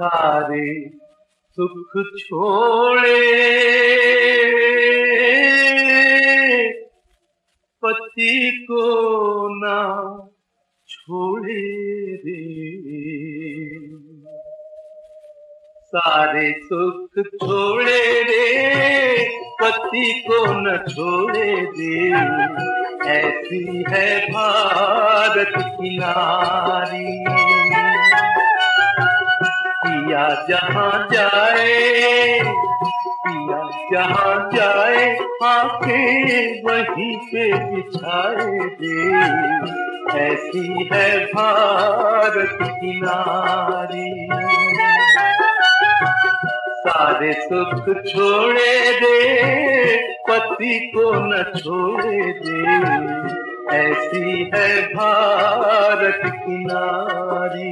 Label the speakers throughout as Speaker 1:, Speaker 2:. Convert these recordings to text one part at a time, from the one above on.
Speaker 1: सारे सुख छोड़े पति को ना छोड़े रे, सारे सुख छोड़े रे पति को न छोड़े रे। ऐसी है भारत की नारी, पिया जहाँ जाए, पिया जहाँ जाए आंखें वहीं पे बिछाए दे। ऐसी है भारत की नारी, सारे सुख छोड़े दे पति को न छोड़े दे। ऐसी है भारत की नारी।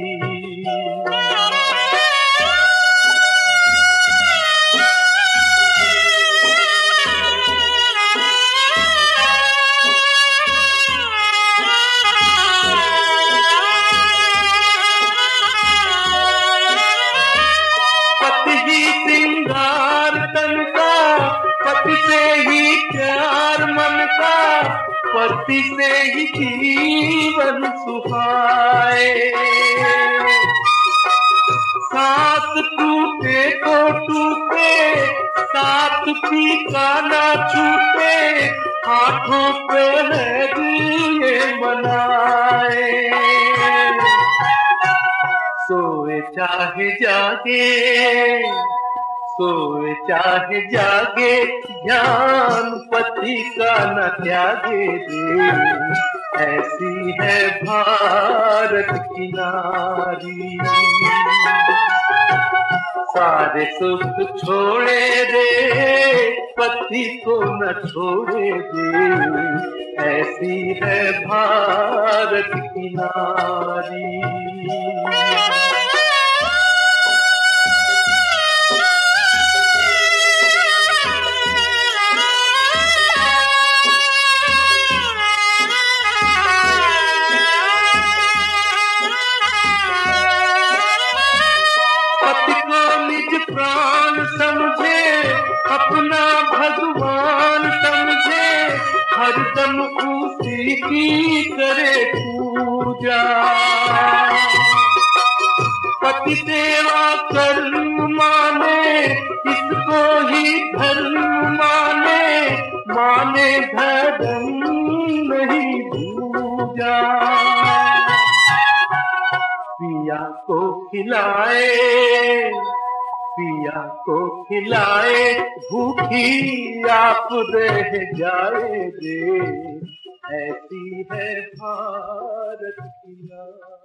Speaker 1: पति से ही प्यार मन का, पति से ही जीवन सुहाए। साथ टूटे तो टूटे, साथ पीका ना छूटे, हाथों पे है दिए मनाए। सोए चाहे जागे, सोए चाहे जागे, ध्यान पति का न त्यागे दे। ऐसी है भारत की नारी, सारे सुख छोड़े दे पति को न छोड़े दे। ऐसी है भारत की नारी। प्राण समझे अपना भगवान समझे, हरदम उसी की करे पूजा। पति सेवा कर्म माने, इसको ही धर्म माने, माने धर्म नहीं पूजा। पिया को खिलाए, पिया को खिलाए, भूखी आप रह जाए रे। ऐसी है भारत की नारी।